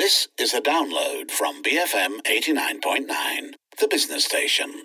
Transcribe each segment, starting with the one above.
This is a download from BFM 89.9, the business station.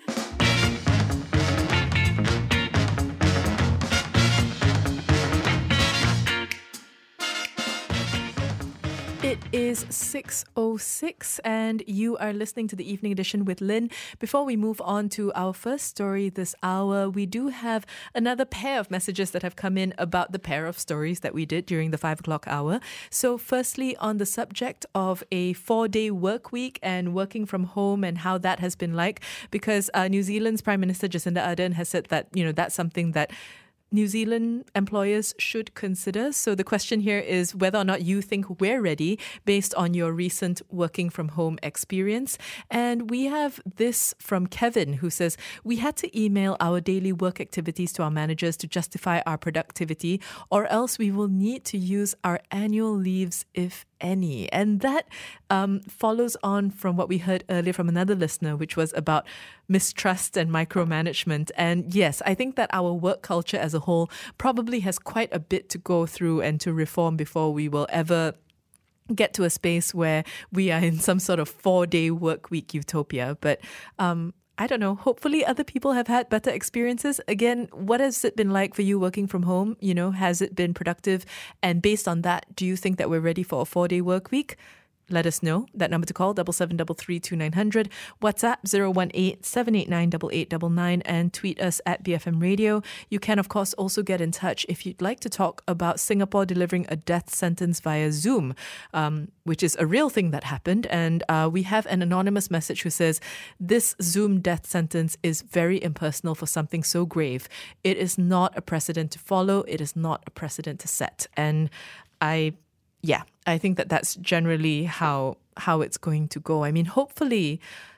It is 6:06 and you are listening to the Evening Edition with Lynn. Before we move on to our first story this hour, we do have another pair of messages that have come in about the pair of stories that we did during the 5 o'clock hour. So firstly, on the subject of a 4-day work week and working from home and how that has been like, because New Zealand's Prime Minister Jacinda Ardern has said that, that's something that New Zealand employers should consider. So the question here is whether or not you think we're ready based on your recent working from home experience. And we have this from Kevin, who says, we had to email our daily work activities to our managers to justify our productivity, or else we will need to use our annual leaves if any. And that follows on from what we heard earlier from another listener, which was about mistrust and micromanagement. And yes, I think that our work culture as a whole probably has quite a bit to go through and to reform before we will ever get to a space where we are in some sort of 4-day work week utopia. But I don't know, hopefully other people have had better experiences. Again, what has it been like for you working from home? Has it been productive? And based on that, do you think that we're ready for a 4-day work week? Let us know. That number to call, 77332900, WhatsApp 018-789-8899, and tweet us at BFM Radio. You can, of course, also get in touch if you'd like to talk about Singapore delivering a death sentence via Zoom, which is a real thing that happened. And we have an anonymous message who says, this Zoom death sentence is very impersonal for something so grave. It is not a precedent to follow. It is not a precedent to set. And I think that that's generally how it's going to go. I mean, hopefully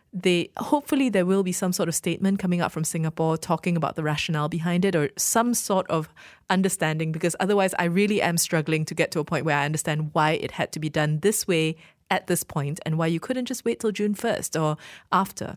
there will be some sort of statement coming out from Singapore talking about the rationale behind it, or some sort of understanding, because otherwise I really am struggling to get to a point where I understand why it had to be done this way at this point and why you couldn't just wait till June 1st or after.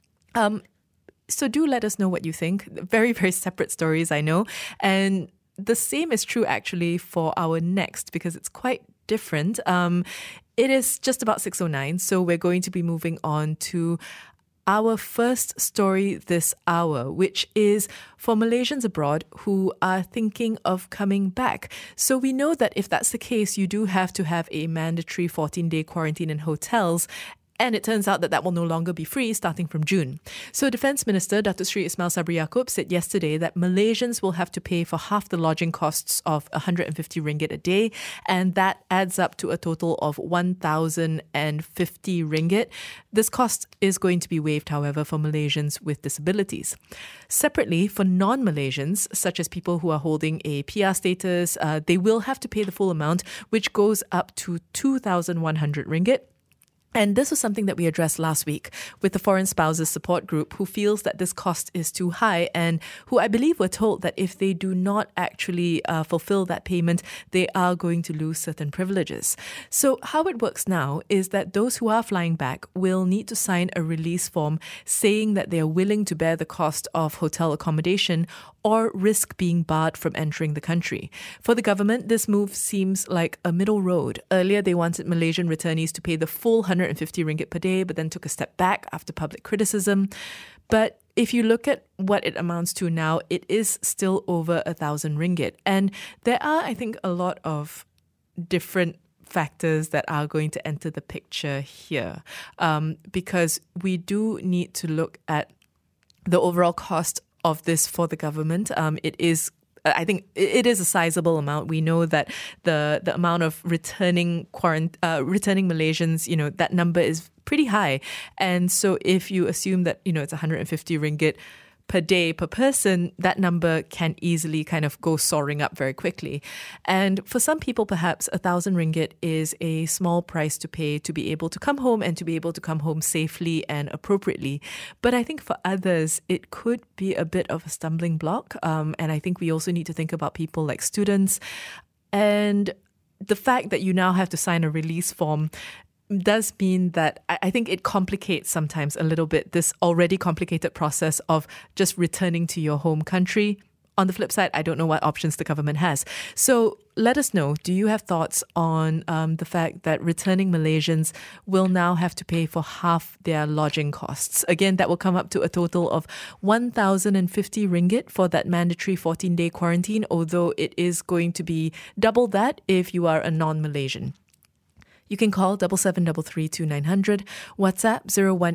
So do let us know what you think. Very, very separate stories, I know. And the same is true actually for our next, because it's quite different. It is just about 6:09, so we're going to be moving on to our first story this hour, which is for Malaysians abroad who are thinking of coming back. So we know that if that's the case, you do have to have a mandatory 14-day quarantine in hotels. And it turns out that that will no longer be free starting from June. So Defence Minister Datuk Seri Ismail Sabri Yaakob said yesterday that Malaysians will have to pay for half the lodging costs of 150 ringgit a day. And that adds up to a total of 1,050 ringgit. This cost is going to be waived, however, for Malaysians with disabilities. Separately, for non-Malaysians, such as people who are holding a PR status, they will have to pay the full amount, which goes up to 2,100 ringgit. And this was something that we addressed last week with the Foreign Spouses Support Group, who feels that this cost is too high and who I believe were told that if they do not actually fulfill that payment, they are going to lose certain privileges. So how it works now is that those who are flying back will need to sign a release form saying that they are willing to bear the cost of hotel accommodation or risk being barred from entering the country. For the government, this move seems like a middle road. Earlier, they wanted Malaysian returnees to pay the full 150 ringgit per day, but then took a step back after public criticism. But if you look at what it amounts to now, it is still over 1,000 ringgit. And there are, I think, a lot of different factors that are going to enter the picture here, because we do need to look at the overall cost of this for the government. I think it is a sizable amount. We know that the amount of returning Malaysians, that number is pretty high. And so if you assume that, it's 150 ringgit per day per person, that number can easily kind of go soaring up very quickly. And for some people, perhaps 1,000 ringgit is a small price to pay to be able to come home and to be able to come home safely and appropriately. But I think for others, it could be a bit of a stumbling block. And I think we also need to think about people like students. And the fact that you now have to sign a release form does mean that I think it complicates sometimes a little bit this already complicated process of just returning to your home country on the flip side, I don't know what options the government has. So let us know, do you have thoughts on the fact that returning Malaysians will now have to pay for half their lodging costs? Again, that will come up to a total of 1,050 ringgit for that mandatory 14-day quarantine, although it is going to be double that if you are a non-Malaysian. You can call 77332900, WhatsApp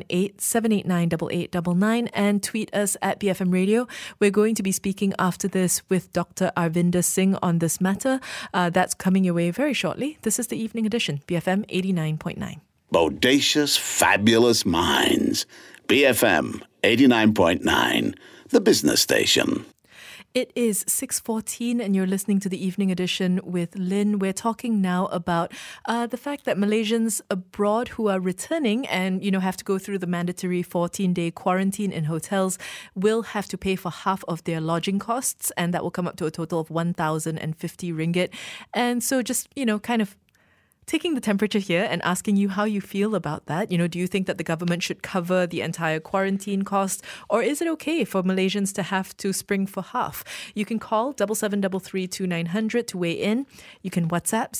018-789-8899, and tweet us at BFM Radio. We're going to be speaking after this with Dr. Arvinder Singh on this matter. That's coming your way very shortly. This is the Evening Edition, BFM 89.9. Bodacious, fabulous minds. BFM 89.9, the business station. It is 6:14 and you're listening to the Evening Edition with Lynn. We're talking now about the fact that Malaysians abroad who are returning and, have to go through the mandatory 14-day quarantine in hotels will have to pay for half of their lodging costs, and that will come up to a total of 1,050 ringgit. And so just, kind of taking the temperature here and asking you how you feel about that. Do you think that the government should cover the entire quarantine cost, or is it okay for Malaysians to have to spring for half? You can call 77332900 to weigh in. You can WhatsApp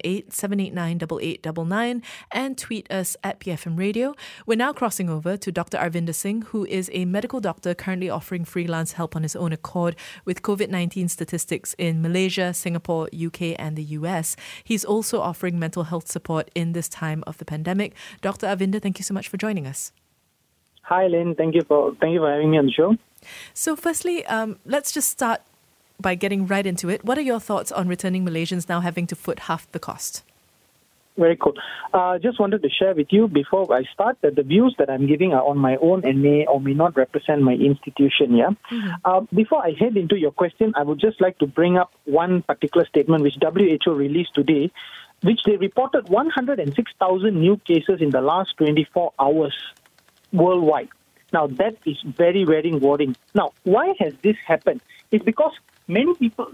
018-789-8899 and tweet us at BFM Radio. We're now crossing over to Dr. Arvinder Singh, who is a medical doctor currently offering freelance help on his own accord with COVID-19 statistics in Malaysia, Singapore, UK and the US. He's also offering mental health support in this time of the pandemic. Dr. Arvinder, thank you so much for joining us. Hi, Lynn. Thank you for having me on the show. So firstly, let's just start by getting right into it. What are your thoughts on returning Malaysians now having to foot half the cost? Very cool. Just wanted to share with you before I start that the views that I'm giving are on my own and may or may not represent my institution. Yeah. Mm-hmm. Before I head into your question, I would just like to bring up one particular statement which WHO released today, which they reported 106,000 new cases in the last 24 hours worldwide. Now, that is very, very worrying. Now, why has this happened? It's because many people,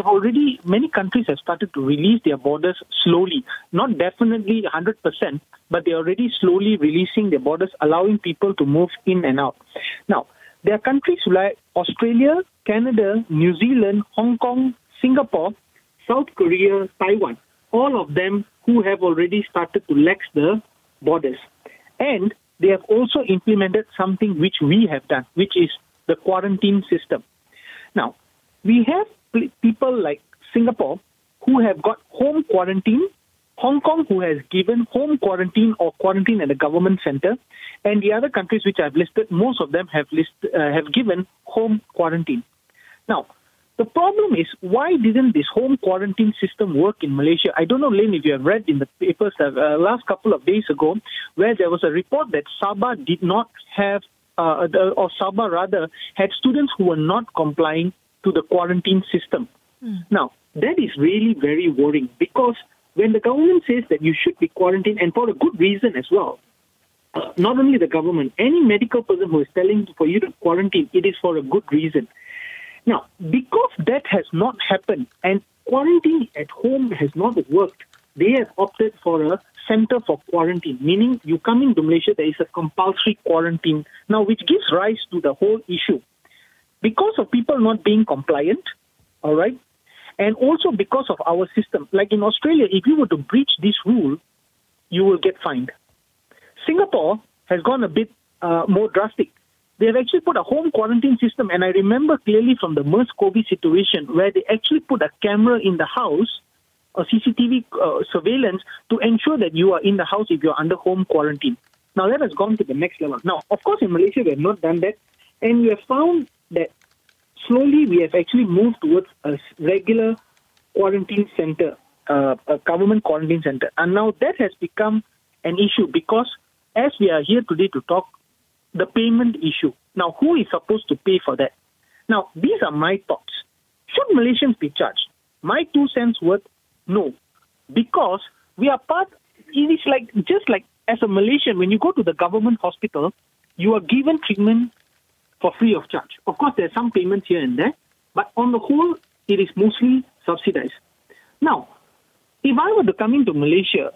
many countries have started to release their borders slowly. Not definitely 100%, but they're already slowly releasing their borders, allowing people to move in and out. Now, there are countries like Australia, Canada, New Zealand, Hong Kong, Singapore, South Korea, Taiwan, all of them who have already started to lax the borders. And they have also implemented something which we have done, which is the quarantine system. Now, we have people like Singapore who have got home quarantine, Hong Kong who has given home quarantine or quarantine at a government center, and the other countries which I've listed, most of them have given home quarantine. Now, the problem is, why didn't this home quarantine system work in Malaysia? I don't know, Lynn, if you have read in the papers last couple of days ago, where there was a report that Sabah did not have, or Sabah rather, had students who were not complying to the quarantine system. Now, that is really very worrying, because when the government says that you should be quarantined, and for a good reason as well, not only the government, any medical person who is telling for you to quarantine, it is for a good reason. Now, because that has not happened and quarantine at home has not worked, they have opted for a center for quarantine, meaning you come into Malaysia, there is a compulsory quarantine, now which gives rise to the whole issue. Because of people not being compliant, all right, and also because of our system. Like in Australia, if you were to breach this rule, you will get fined. Singapore has gone a bit more drastic. They have actually put a home quarantine system, and I remember clearly from the MERS-CoV situation where they actually put a camera in the house, a CCTV surveillance, to ensure that you are in the house if you're under home quarantine. Now, that has gone to the next level. Now, of course, in Malaysia, we have not done that, and we have found that slowly we have actually moved towards a regular quarantine center, a government quarantine center. And now that has become an issue because, as we are here today to talk, the payment issue. Now, who is supposed to pay for that? Now, these are my thoughts. Should Malaysians be charged? My 2 cents worth, no. Because we are part, it is like, just like as a Malaysian, when you go to the government hospital, you are given treatment for free of charge. Of course, there are some payments here and there, but on the whole, it is mostly subsidized. Now, if I were to come into Malaysia,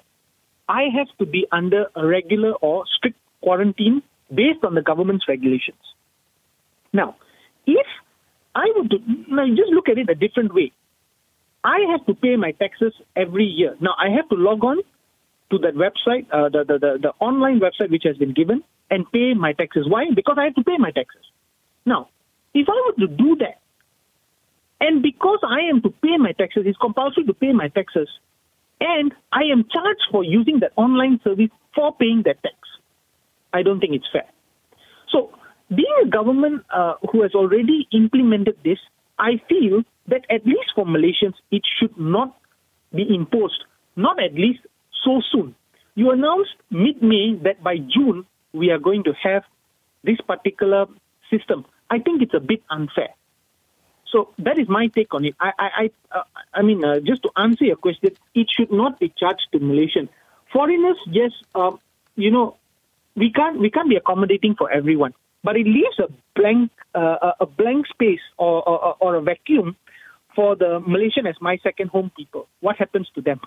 I have to be under a regular or strict quarantine based on the government's regulations. Now, if now just look at it a different way. I have to pay my taxes every year. Now, I have to log on to that website, the online website which has been given, and pay my taxes. Why? Because I have to pay my taxes. Now, if I were to do that, and because I am to pay my taxes, it's compulsory to pay my taxes, and I am charged for using that online service for paying that tax, I don't think it's fair. So, being a government who has already implemented this, I feel that at least for Malaysians, it should not be imposed, not at least so soon. You announced mid-May that by June, we are going to have this particular system. I think it's a bit unfair. So that is my take on it. I mean, just to answer your question, it should not be charged to Malaysians. Foreigners, yes, we can't be accommodating for everyone, but it leaves a blank space or a vacuum for the Malaysian as my second home people. What happens to them?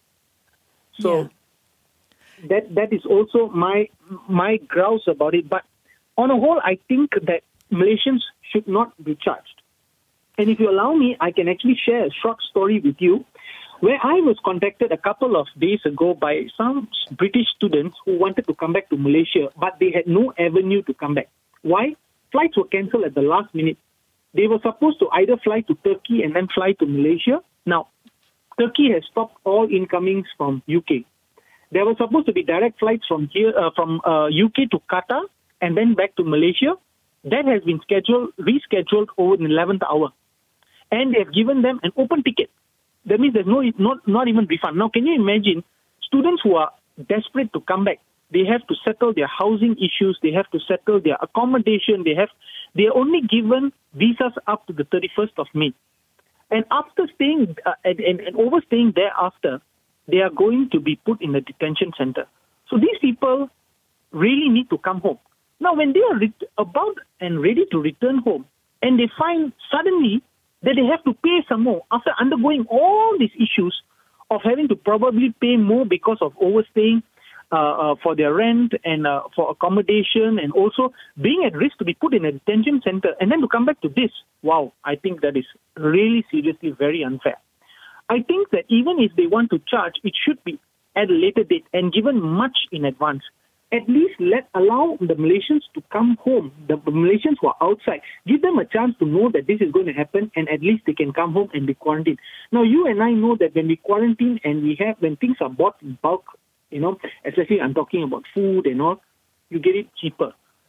So that is also my grouse about it. But on a whole, I think that Malaysians should not be charged. And if you allow me, I can actually share a short story with you where I was contacted a couple of days ago by some British students who wanted to come back to Malaysia, but they had no avenue to come back. Why? Flights were cancelled at the last minute. They were supposed to either fly to Turkey and then fly to Malaysia. Now, Turkey has stopped all incomings from UK. There were supposed to be direct flights from UK to Qatar and then back to Malaysia. That has been rescheduled over the 11th hour. And they have given them an open ticket. That means there's not even refund. Now, can you imagine students who are desperate to come back? They have to settle their housing issues. They have to settle their accommodation. They are only given visas up to the 31st of May. And after staying and overstaying thereafter, they are going to be put in a detention center. So these people really need to come home. Now, when they are about and ready to return home, and they find suddenly that they have to pay some more after undergoing all these issues of having to probably pay more because of overstaying for their rent and for accommodation, and also being at risk to be put in a detention center, and then to come back to this, wow, I think that is really seriously very unfair. I think that even if they want to charge, it should be at a later date and given much in advance. At least allow the Malaysians to come home, the Malaysians who are outside. Give them a chance to know that this is going to happen, and at least they can come home and be quarantined. Now, you and I know that when we quarantine and when things are bought in bulk, especially I'm talking about food and all, you get it cheaper,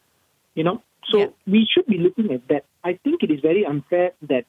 So we should be looking at that. I think it is very unfair that,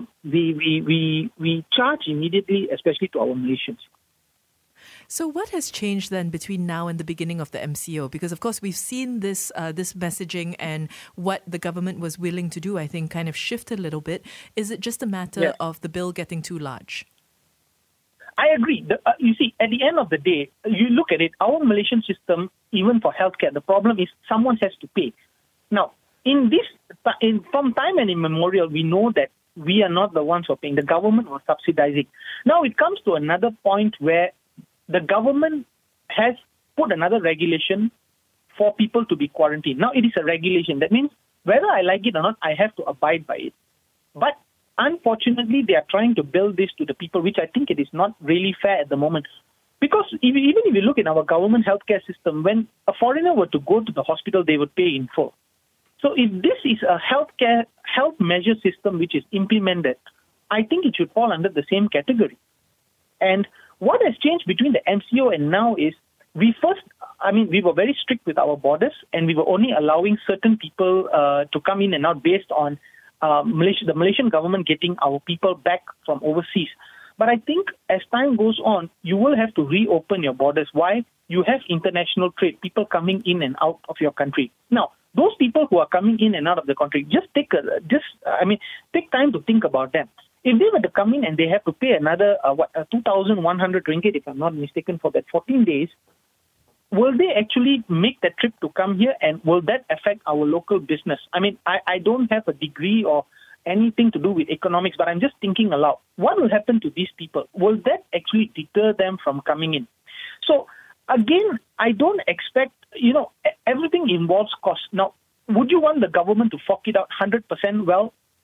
we charge immediately, especially to our Malaysians. So what has changed then between now and the beginning of the MCO? Because, of course, we've seen this messaging and what the government was willing to do, I think, kind of shift a little bit. Is it just a matter of the bill getting too large? I agree. You see, at the end of the day, you look at it, our Malaysian system, even for healthcare, the problem is someone has to pay. Now, from time and immemorial, we know that we are not the ones who are paying. The government was subsidizing. Now, it comes to another point where the government has put another regulation for people to be quarantined. Now, it is a regulation. That means whether I like it or not, I have to abide by it. But unfortunately, they are trying to build this to the people, which I think it is not really fair at the moment. Because even if you look in our government healthcare system, when a foreigner were to go to the hospital, they would pay in full. So if this is a health measure system which is implemented, I think it should fall under the same category. And what has changed between the MCO and now is we were very strict with our borders, and we were only allowing certain people to come in and out based on the Malaysian government getting our people back from overseas. But I think as time goes on, you will have to reopen your borders. Why? You have international trade, people coming in and out of your country. Now, those people who are coming in and out of the country, take time to think about them. If they were to come in and they have to pay another 2,100 ringgit, if I'm not mistaken, for that 14 days, will they actually make that trip to come here, and will that affect our local business? I mean, I don't have a degree or anything to do with economics, but I'm just thinking aloud. What will happen to these people? Will that actually deter them from coming in? So, again, I don't expect, everything involves cost. Now, would you want the government to fork it out 100%? Well,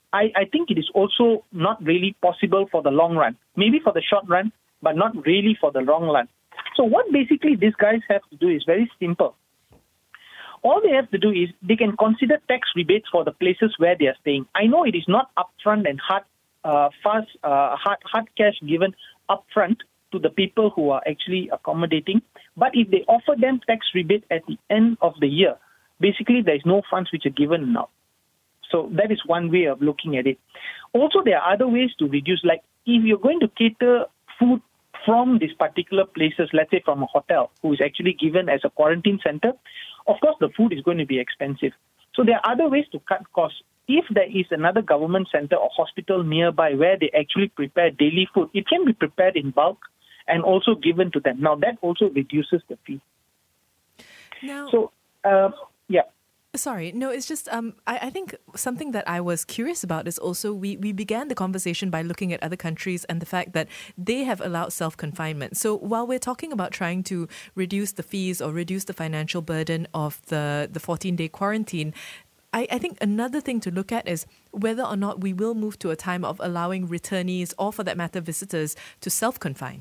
I think it is also not really possible for the long run. Maybe for the short run, but not really for the long run. So what basically these guys have to do is very simple. All they have to do is they can consider tax rebates for the places where they are staying. I know it is not upfront and hard cash given upfront to the people who are actually accommodating, but if they offer them tax rebate at the end of the year, basically there is no funds which are given now. So that is one way of looking at it. Also, there are other ways to reduce, like if you're going to cater food from these particular places, let's say from a hotel, who is actually given as a quarantine center, of course, the food is going to be expensive. So there are other ways to cut costs. If there is another government center or hospital nearby where they actually prepare daily food, it can be prepared in bulk and also given to them. Now, that also reduces the fee. Now, so, yeah. Sorry, no, it's just I think something that I was curious about is also we began the conversation by looking at other countries and the fact that they have allowed self-confinement. So while we're talking about trying to reduce the fees or reduce the financial burden of the 14-day quarantine, I think another thing to look at is whether or not we will move to a time of allowing returnees or, for that matter, visitors to self-confine.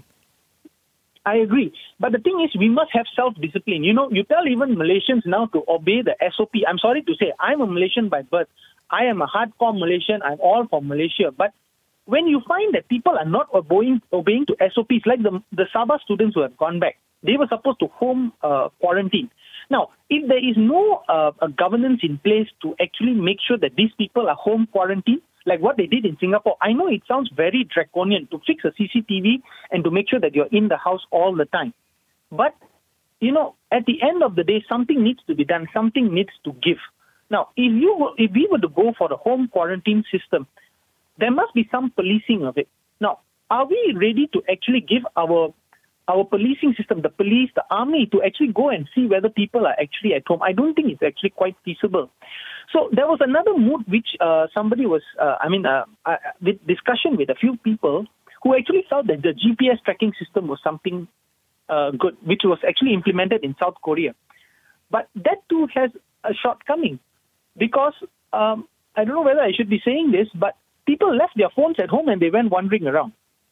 I agree. But the thing is, we must have self-discipline. You know, you tell even Malaysians now to obey the SOP. I'm sorry to say, I'm a Malaysian by birth. I am a hardcore Malaysian. I'm all for Malaysia. But when you find that people are not obeying to SOPs, like the Sabah students who have gone back, they were supposed to home quarantine. Now, if there is no governance in place to actually make sure that these people are home quarantined, like what they did in Singapore, I know it sounds very draconian to fix a CCTV and to make sure that you're in the house all the time. But, you know, at the end of the day, something needs to be done. Something needs to give. Now, if we were to go for the home quarantine system, there must be some policing of it. Now, are we ready to actually give our policing system, the police, the army, to actually go and see whether people are actually at home? I don't think it's actually quite feasible. So there was another mood which somebody was, with discussion with a few people who actually felt that the GPS tracking system was something good, which was actually implemented in South Korea. But that too has a shortcoming because, I don't know whether I should be saying this, but people left their phones at home and they went wandering around.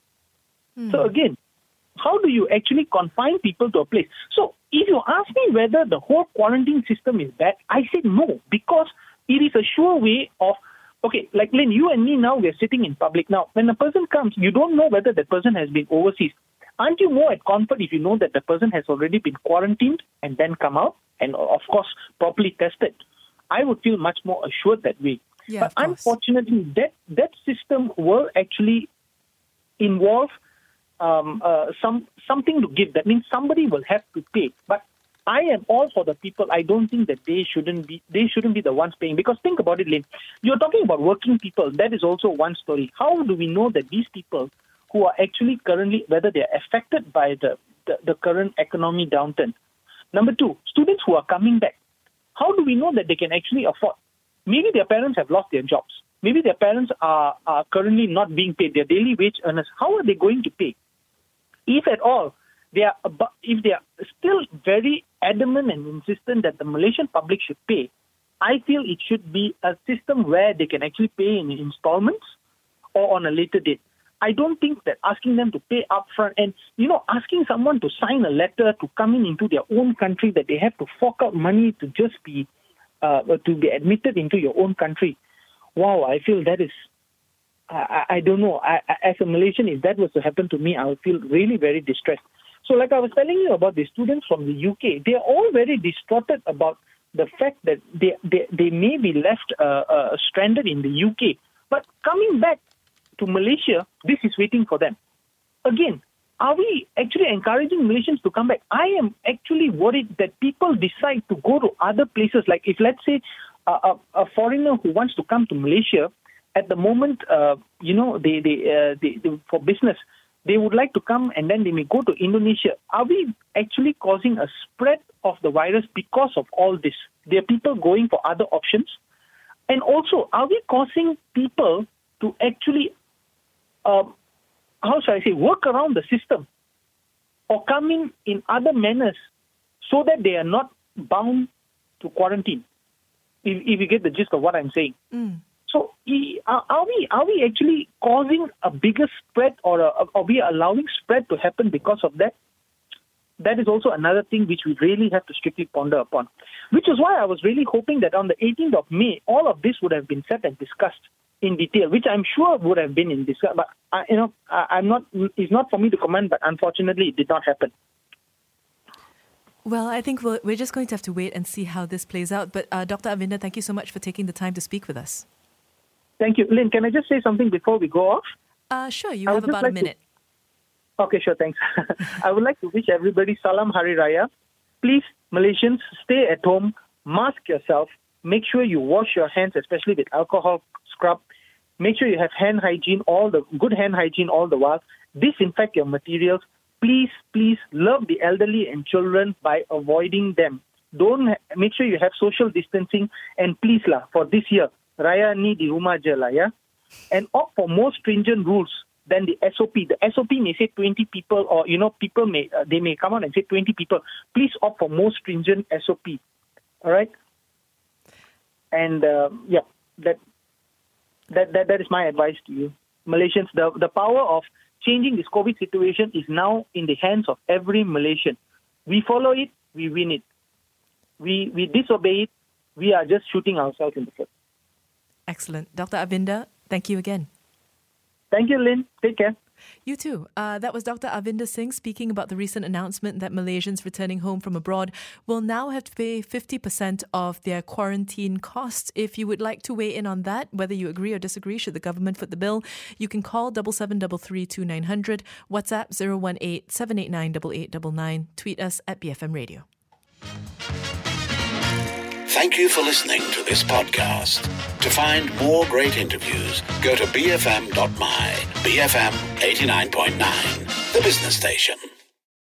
So again, how do you actually confine people to a place? So if you ask me whether the whole quarantine system is bad, I say no, because it is a sure way of, okay, like Lynn, you and me now, we're sitting in public. Now, when a person comes, you don't know whether the person has been overseas. Aren't you more at comfort if you know that the person has already been quarantined and then come out and, of course, properly tested? I would feel much more assured that way. Yeah, but unfortunately, that system will actually involve something to give. That means somebody will have to pay. But I am all for the people. I don't think that they shouldn't be the ones paying. Because think about it, Lynn. You're talking about working people. That is also one story. How do we know that these people who are actually currently, whether they are affected by the current economy downturn? Number two, students who are coming back. How do we know that they can actually afford? Maybe their parents have lost their jobs. Maybe their parents are currently not being paid. They're daily wage earners. How are they going to pay? If at all, if they are still very adamant and insistent that the Malaysian public should pay, I feel it should be a system where they can actually pay in installments or on a later date. I don't think that asking them to pay upfront and, asking someone to sign a letter to come into their own country that they have to fork out money to just be admitted into your own country. Wow, I feel that is, I don't know. As a Malaysian, if that was to happen to me, I would feel really very distressed. So like I was telling you about the students from the UK, they are all very distorted about the fact that they may be left stranded in the UK. But coming back to Malaysia, this is waiting for them. Again, are we actually encouraging Malaysians to come back? I am actually worried that people decide to go to other places. Like if, let's say, a foreigner who wants to come to Malaysia, at the moment, they for business, they would like to come and then they may go to Indonesia. Are we actually causing a spread of the virus because of all this? There are people going for other options. And also, are we causing people to actually, work around the system or come in other manners so that they are not bound to quarantine? If you get the gist of what I'm saying. So are we actually causing a bigger spread, or are we allowing spread to happen because of that? That is also another thing which we really have to strictly ponder upon. Which is why I was really hoping that on the 18th of May, all of this would have been set and discussed in detail, which I'm sure would have been in discussion. But it's not for me to comment. But unfortunately, it did not happen. Well, I think we're just going to have to wait and see how this plays out. But Dr. Avinder, thank you so much for taking the time to speak with us. Thank you. Lynn, can I just say something before we go off? Sure, you have about a minute. Okay, sure, thanks. I would like to wish everybody Salam Hari Raya. Please, Malaysians, stay at home, mask yourself, make sure you wash your hands, especially with alcohol scrub. Make sure you have good hand hygiene all the while. Disinfect your materials. Please, love the elderly and children by avoiding them. Make sure you have social distancing. And please, for this year, Raya ni di rumah je lah, yeah? And opt for more stringent rules than the SOP. The SOP may say 20 people, or, people may come out and say 20 people. Please opt for more stringent SOP. All right? And, that is my advice to you. Malaysians, the power of changing this COVID situation is now in the hands of every Malaysian. We follow it, we win it. We disobey it, we are just shooting ourselves in the foot. Excellent. Dr. Avinder, thank you again. Thank you, Lynn. Take care. You too. That was Dr. Avinder Singh speaking about the recent announcement that Malaysians returning home from abroad will now have to pay 50% of their quarantine costs. If you would like to weigh in on that, whether you agree or disagree, should the government foot the bill, you can call 77332900, WhatsApp 018-789-8899, tweet us at BFM Radio. Thank you for listening to this podcast. To find more great interviews, go to bfm.my. BFM 89.9, the business station.